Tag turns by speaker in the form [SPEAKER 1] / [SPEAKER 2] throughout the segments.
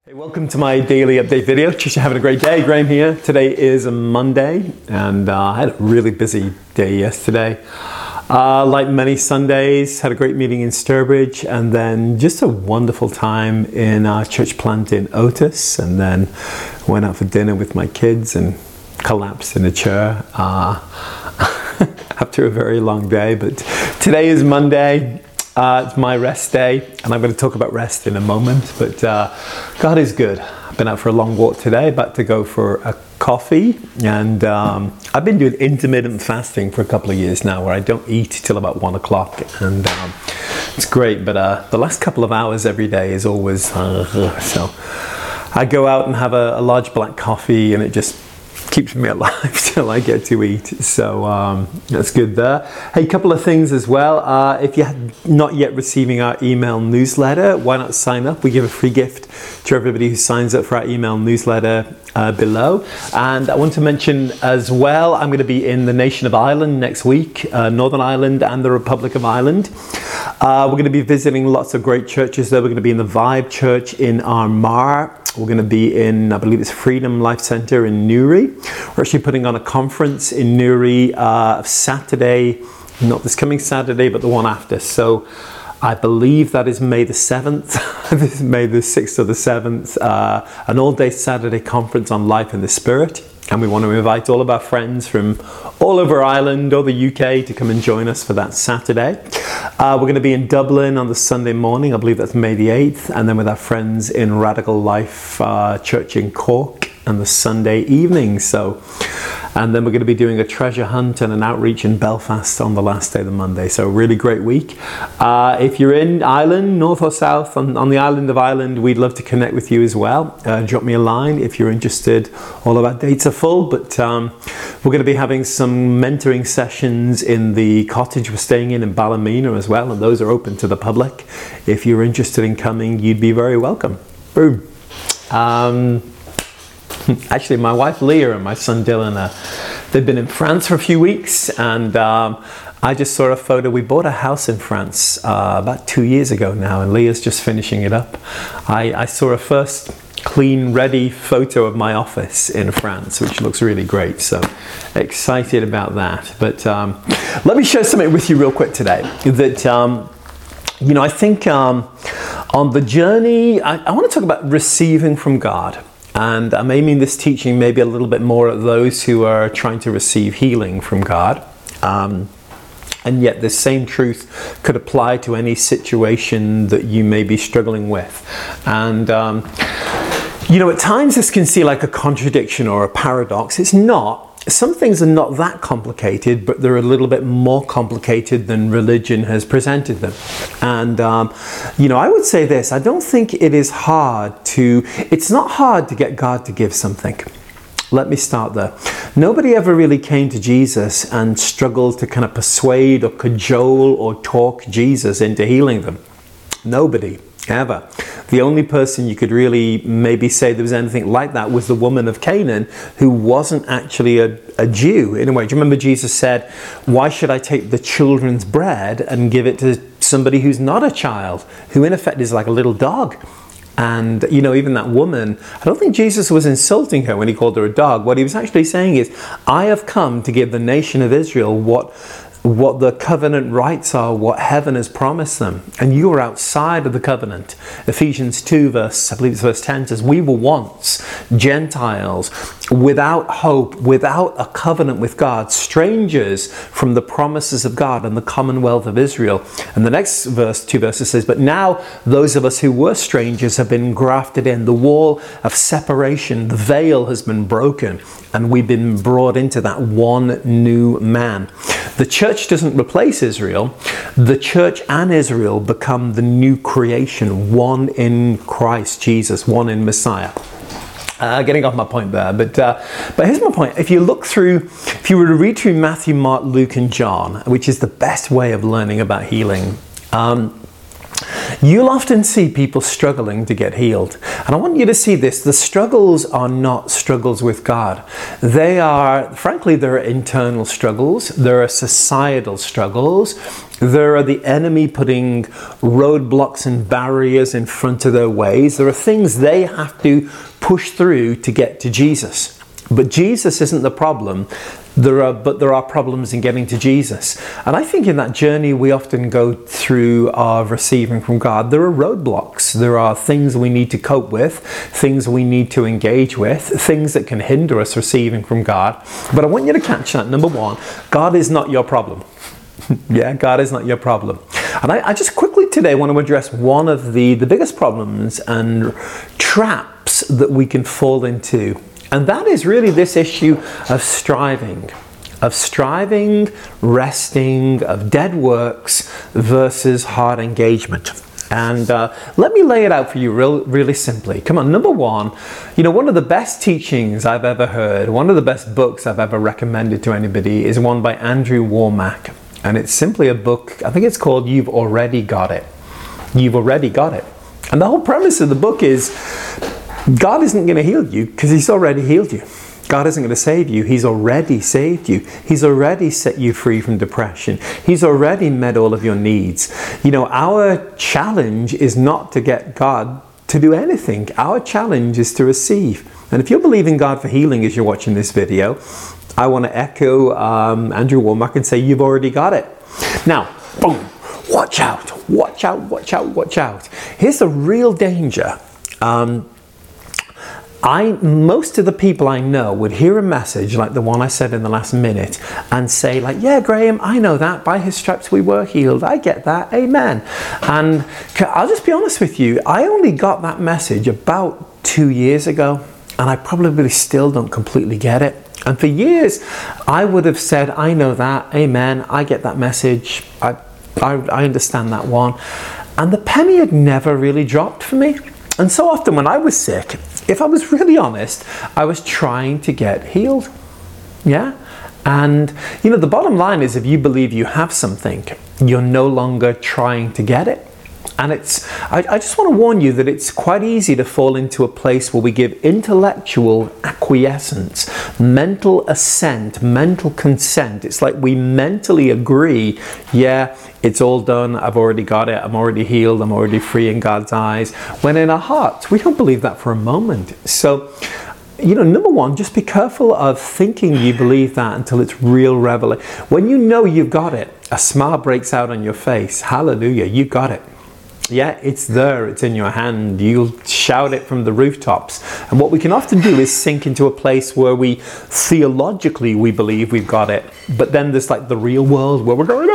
[SPEAKER 1] Hey, welcome to my daily update video. Just having a great day. Graham here. Today is a Monday and I had a really busy day yesterday. Like many Sundays, had a great meeting in Sturbridge and then just a wonderful time in our church plant in Otis, and then went out for dinner with my kids and collapsed in a chair after a very long day. But today is Monday. It's my rest day, and I'm going to talk about rest in a moment, but God is good. I've been out for a long walk today, about to go for a coffee, and I've been doing intermittent fasting for a couple of years now, where I don't eat till about 1 o'clock, and it's great, but the last couple of hours every day is always, so I go out and have a large black coffee, and it just keeps me alive till I get to eat. So that's good there. Hey, a couple of things as well. If you're not yet receiving our email newsletter, why not sign up? We give a free gift to everybody who signs up for our email newsletter below. And I want to mention as well, I'm going to be in the nation of Ireland next week, Northern Ireland and the Republic of Ireland. We're going to be visiting lots of great churches there. We're going to be in the Vibe Church in Armagh. We're going to be in, I believe it's Freedom Life Centre in Newry. We're actually putting on a conference in Newry Saturday, not this coming Saturday, but the one after. So I believe that is May the 7th, this is May the 6th or the 7th, an all-day Saturday conference on life in the Spirit. And we want to invite all of our friends from all over Ireland or the UK to come and join us for that Saturday. We're going to be in Dublin on the Sunday morning, I believe that's May the 8th, and then with our friends in Radical Life Church in Cork on the Sunday evening. And then we're going to be doing a treasure hunt and an outreach in Belfast on the last day of the Monday. So a really great week. If you're in Ireland, north or south, on the island of Ireland, we'd love to connect with you as well. Drop me a line if you're interested. All of our dates are full, but we're going to be having some mentoring sessions in the cottage we're staying in Ballymena as well, and those are open to the public. If you're interested in coming, you'd be very welcome. Boom. Actually, my wife Leah and my son Dylan, they've been in France for a few weeks, and I just saw a photo. We bought a house in France about 2 years ago now, and Leah's just finishing it up. I saw a first clean, ready photo of my office in France, which looks really great, so excited about that. But let me share something with you real quick today that I think on the journey, I want to talk about receiving from God. And I'm aiming this teaching maybe a little bit more at those who are trying to receive healing from God. And yet this same truth could apply to any situation that you may be struggling with. And, at times this can seem like a contradiction or a paradox. It's not. Some things are not that complicated, but they're a little bit more complicated than religion has presented them. And, I would say this, I don't think it's not hard to get God to give something. Let me start there. Nobody ever really came to Jesus and struggled to kind of persuade or cajole or talk Jesus into healing them. Nobody. Ever. The only person you could really maybe say there was anything like that was the woman of Canaan, who wasn't actually a Jew. In a way, do you remember Jesus said, why should I take the children's bread and give it to somebody who's not a child, who in effect is like a little dog? And, even that woman, I don't think Jesus was insulting her when he called her a dog. What he was actually saying is, I have come to give the nation of Israel what the covenant rights are, what heaven has promised them, and you are outside of the covenant. Ephesians 2 I believe it's verse 10 says, we were once Gentiles without hope, without a covenant with God, strangers from the promises of God and the commonwealth of Israel. And the next verse, 2 verses says, but now those of us who were strangers have been grafted in. The wall of separation, the veil has been broken, and we've been brought into that one new man. The church doesn't replace Israel. The church and Israel become the new creation, one in Christ Jesus, one in Messiah. Getting off my point there, but here's my point. If you were to read through Matthew, Mark, Luke, and John, which is the best way of learning about healing, You'll often see people struggling to get healed. And I want you to see this. The struggles are not struggles with God. They are, frankly, they're internal struggles. There are societal struggles. There are the enemy putting roadblocks and barriers in front of their ways. There are things they have to push through to get to Jesus. But Jesus isn't the problem. There are problems in getting to Jesus. And I think in that journey we often go through of receiving from God. There are roadblocks. There are things we need to cope with, things we need to engage with, things that can hinder us receiving from God. But I want you to catch that. Number one, God is not your problem. Yeah, God is not your problem. And I just quickly today want to address one of the biggest problems and traps that we can fall into. And that is really this issue of striving, resting, of dead works versus hard engagement. And let me lay it out for you really simply. Come on, number one, one of the best teachings I've ever heard, one of the best books I've ever recommended to anybody is one by Andrew Womack. And it's simply a book, I think it's called You've Already Got It. You've already got it. And the whole premise of the book is God isn't going to heal you because He's already healed you. God isn't going to save you. He's already saved you. He's already set you free from depression. He's already met all of your needs. Our challenge is not to get God to do anything. Our challenge is to receive. And if you're believing God for healing as you're watching this video, I want to echo Andrew Womack and say you've already got it. Now, boom, watch out. Here's the real danger. Most of the people I know would hear a message like the one I said in the last minute and say like, yeah, Graham, I know that. By His stripes we were healed. I get that. Amen. And I'll just be honest with you. I only got that message about 2 years ago, and I probably still don't completely get it. And for years, I would have said, I know that. Amen. I get that message. I understand that one. And the penny had never really dropped for me. And so often when I was sick, if I was really honest, I was trying to get healed. Yeah? And, the bottom line is if you believe you have something, you're no longer trying to get it. And I just want to warn you that it's quite easy to fall into a place where we give intellectual acquiescence, mental assent, mental consent. It's like we mentally agree, yeah, it's all done, I've already got it, I'm already healed, I'm already free in God's eyes. When in our hearts, we don't believe that for a moment. So, number one, just be careful of thinking you believe that until it's real revelation. When you know you've got it, a smile breaks out on your face. Hallelujah, you got it. Yeah, it's there, it's in your hand. You'll shout it from the rooftops. And what we can often do is sink into a place where we theologically we believe we've got it. But then there's like the real world where we're going,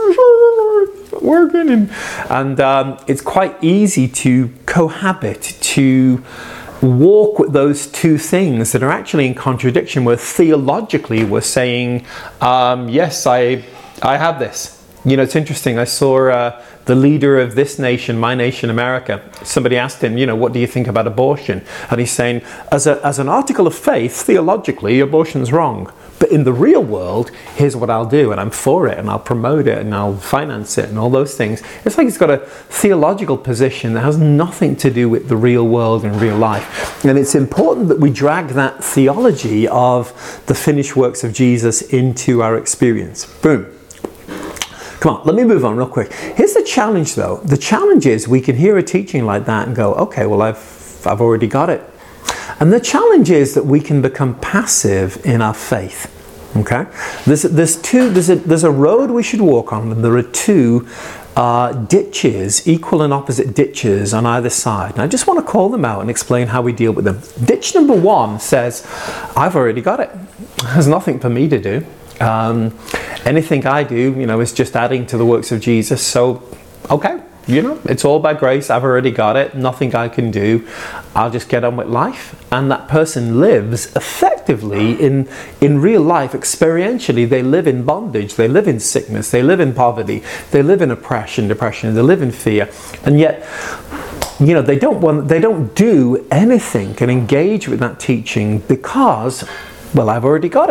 [SPEAKER 1] working. And it's quite easy to cohabit, to walk with those two things that are actually in contradiction, where theologically we're saying, yes, I have this. It's interesting. I saw the leader of this nation, my nation, America. Somebody asked him, what do you think about abortion? And he's saying, as an article of faith, theologically, abortion's wrong. But in the real world, here's what I'll do, and I'm for it, and I'll promote it, and I'll finance it, and all those things. It's like he's got a theological position that has nothing to do with the real world and real life. And it's important that we drag that theology of the finished works of Jesus into our experience. Boom. Come on, let me move on real quick. Here's the challenge though. The challenge is we can hear a teaching like that and go, okay, well, I've already got it. And the challenge is that we can become passive in our faith. Okay? There's a road we should walk on, and there are two ditches, equal and opposite ditches on either side. And I just want to call them out and explain how we deal with them. Ditch number one says, I've already got it. There's nothing for me to do. Anything I do, is just adding to the works of Jesus. So, okay, it's all by grace. I've already got it. Nothing I can do. I'll just get on with life. And that person lives effectively in real life, experientially. They live in bondage. They live in sickness. They live in poverty. They live in oppression, depression. They live in fear. And yet, they don't do anything and engage with that teaching because, well, I've already got it.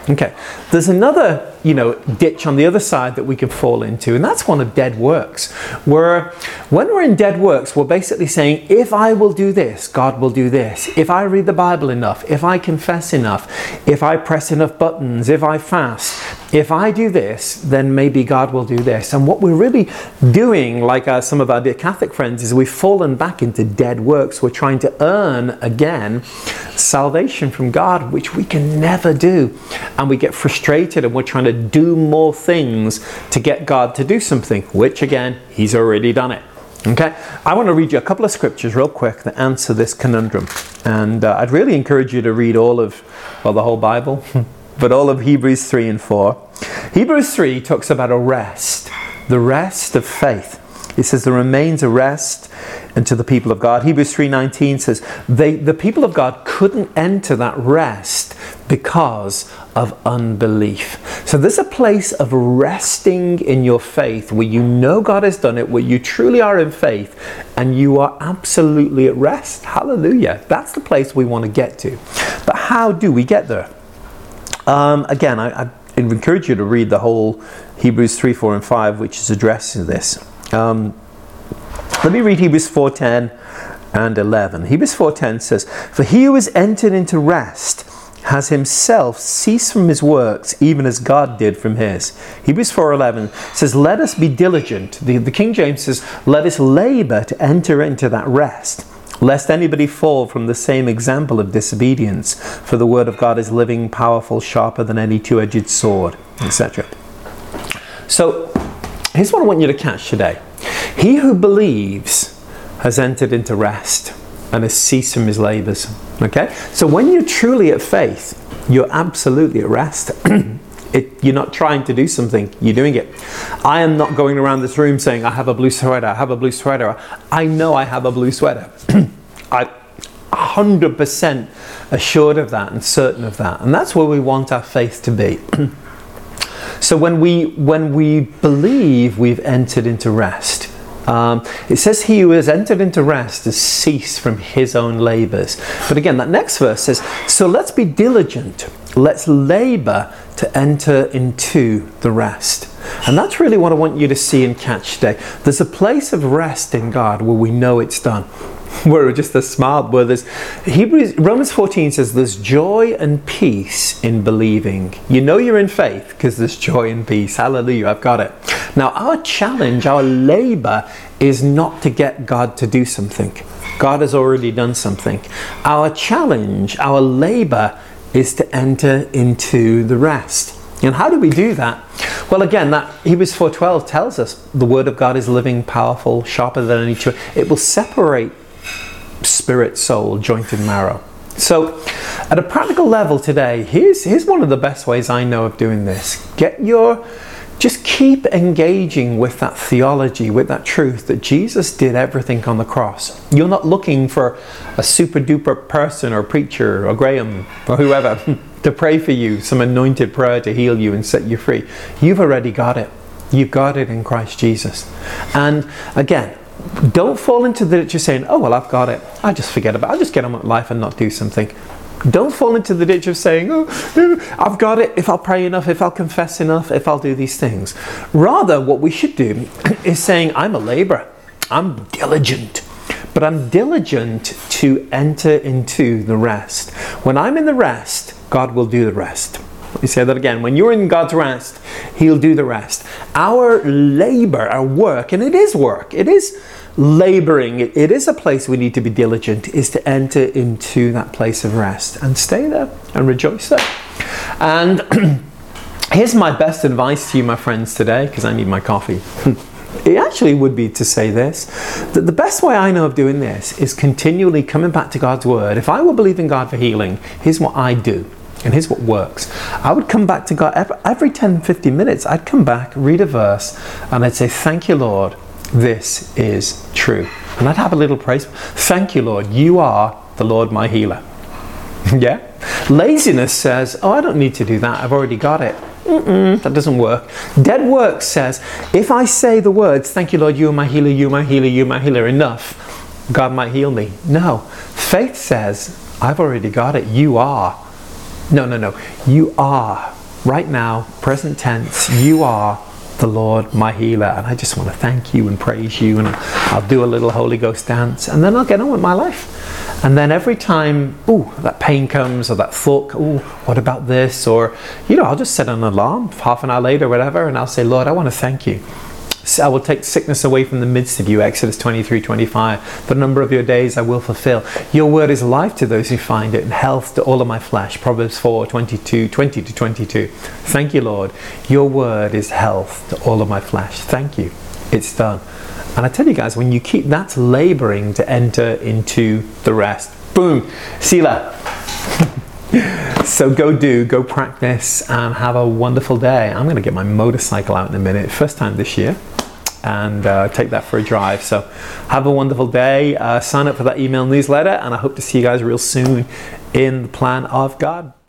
[SPEAKER 1] Okay, there's another, ditch on the other side that we can fall into, and that's one of dead works, where when we're in dead works, we're basically saying, if I will do this, God will do this. If I read the Bible enough, if I confess enough, if I press enough buttons, if I fast, if I do this, then maybe God will do this. And what we're really doing, like some of our dear Catholic friends, is we've fallen back into dead works. We're trying to earn, again, salvation from God, which we can never do. And we get frustrated and we're trying to do more things to get God to do something, which again, He's already done it. Okay, I want to read you a couple of scriptures real quick that answer this conundrum. And I'd really encourage you to read all of, the whole Bible, but all of Hebrews 3 and 4. Hebrews 3 talks about a rest, the rest of faith. It says there remains a rest unto the people of God. Hebrews 3:19 says the people of God couldn't enter that rest because of unbelief. So there's a place of resting in your faith where you know God has done it, where you truly are in faith and you are absolutely at rest. Hallelujah. That's the place we want to get to. But how do we get there? Again, I encourage you to read the whole Hebrews 3, 4 and 5, which is addressing this. Let me read Hebrews 4:10 and 11. Hebrews 4:10 says, "For he who has entered into rest has himself ceased from his works, even as God did from his." Hebrews 4:11 says, "Let us be diligent." The King James says, "Let us labor to enter into that rest, lest anybody fall from the same example of disobedience. For the word of God is living, powerful, sharper than any two-edged sword," etc. So, here's what I want you to catch today. He who believes has entered into rest and has ceased from his labors. Okay? So when you're truly at faith, you're absolutely at rest. You're not trying to do something, you're doing it. I am not going around this room saying, I have a blue sweater, I have a blue sweater. I know I have a blue sweater. I'm 100% assured of that and certain of that. And that's where we want our faith to be. So when we believe we've entered into rest, it says he who has entered into rest has ceased from his own labors. But again, that next verse says, so let's be diligent. Let's labor to enter into the rest. And that's really what I want you to see and catch today. There's a place of rest in God where we know it's done. Where just a smile, where there's Romans 14 says there's joy and peace in believing. You know you're in faith because there's joy and peace. Hallelujah, I've got it. Now our challenge, our labor is not to get God to do something. God has already done something. Our challenge, our labor is to enter into the rest. And how do we do that? Well, again, that Hebrews 4:12 tells us the word of God is living, powerful, sharper than any two. It will separate spirit, soul, joint and marrow. So at a practical level today, here's one of the best ways I know of doing this. Just keep engaging with that theology, with that truth that Jesus did everything on the cross. You're not looking for a super duper person or preacher or Graham or whoever to pray for you, some anointed prayer to heal you and set you free. You've already got it. You've got it in Christ Jesus. And again, don't fall into the ditch of saying, oh, well, I've got it. I just forget about it. I'll just get on with life and not do something. Don't fall into the ditch of saying, oh, I've got it if I'll pray enough, if I'll confess enough, if I'll do these things. Rather, what we should do is saying, I'm a laborer. I'm diligent. But I'm diligent to enter into the rest. When I'm in the rest, God will do the rest. You say that again. When you're in God's rest, He'll do the rest. Our labor, our work, and it is work. It is laboring. It is a place we need to be diligent, is to enter into that place of rest and stay there and rejoice there. And here's my best advice to you, my friends, today, because I need my coffee. It actually would be to say this, that the best way I know of doing this is continually coming back to God's Word. If I were believing God for healing, here's what I do. And here's what works. I would come back to God every 10, 15 minutes. I'd come back, read a verse, and I'd say, thank you, Lord, this is true. And I'd have a little praise. Thank you, Lord, you are the Lord my healer. Yeah? Laziness says, oh, I don't need to do that. I've already got it. That doesn't work. Dead work says, if I say the words, thank you, Lord, you are my healer, you are my healer, you are my healer, enough, God might heal me. No. Faith says, I've already got it. You are No. You are, right now, present tense, you are the Lord, my healer. And I just want to thank you and praise you. And I'll do a little Holy Ghost dance. And then I'll get on with my life. And then every time, that pain comes, or that thought, what about this? Or, I'll just set an alarm half an hour later, whatever. And I'll say, Lord, I want to thank you. I will take sickness away from the midst of you, Exodus 23:25. The number of your days I will fulfill. Your word is life to those who find it, and health to all of my flesh. Proverbs 4:20-22. Thank you, Lord. Your word is health to all of my flesh. Thank you. It's done. And I tell you guys, when you keep, that's laboring to enter into the rest. Boom. Selah. So go practice, and have a wonderful day. I'm going to get my motorcycle out in a minute, first time this year, and take that for a drive. So have a wonderful day. Sign up for that email newsletter, and I hope to see you guys real soon in the plan of God.